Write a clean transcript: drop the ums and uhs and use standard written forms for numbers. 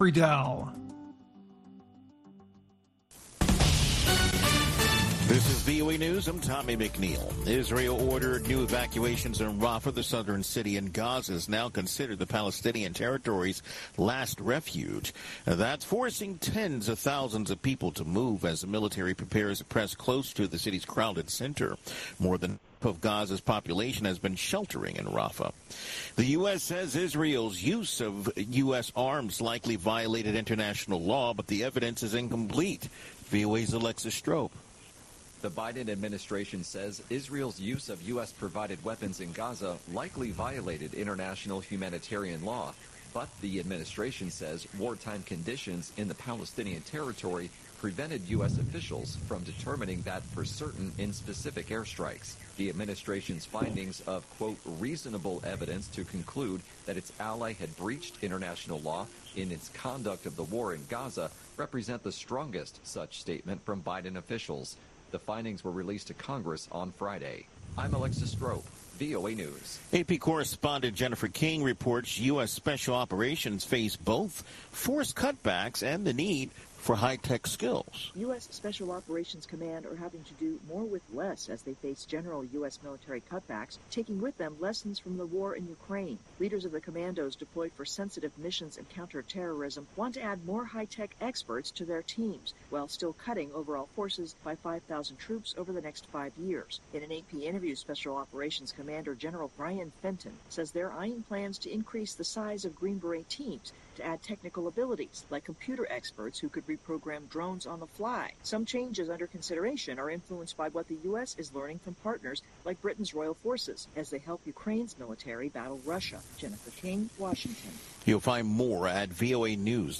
Friedel. This is VOA News. I'm Tommy McNeil. Israel ordered new evacuations in Rafah, the southern city in Gaza, is now considered the Palestinian territory's last refuge. That's forcing tens of thousands of people to move as the military prepares to press close to the city's crowded center. More than half of Gaza's population has been sheltering in Rafah. The U.S. says Israel's use of U.S. arms likely violated international law, but the evidence is incomplete. VOA's Alexis Strope. The Biden administration says Israel's use of U.S.-provided weapons in Gaza likely violated international humanitarian law. But the administration says wartime conditions in the Palestinian territory prevented U.S. officials from determining that for certain in specific airstrikes. The administration's findings of, quote, reasonable evidence to conclude that its ally had breached international law in its conduct of the war in Gaza represent the strongest such statement from Biden officials. The findings were released to Congress on Friday. I'm Alexis Strope, VOA News. AP correspondent Jennifer King reports U.S. Special Operations face both forced cutbacks and the need for high-tech skills. U.S. Special Operations Command are having to do more with less as they face general U.S. military cutbacks, taking with them lessons from the war in Ukraine. Leaders of the commandos deployed for sensitive missions and counterterrorism want to add more high-tech experts to their teams, while still cutting overall forces by 5,000 troops over the next 5 years. In an AP interview, Special Operations Commander General Brian Fenton says they're eyeing plans to increase the size of Green Beret teams to add technical abilities, like computer experts who could reprogram drones on the fly. Some changes under consideration are influenced by what the U.S. is learning from partners like Britain's Royal Forces as they help Ukraine's military battle Russia. Jennifer King, Washington. You'll find more at VOA News.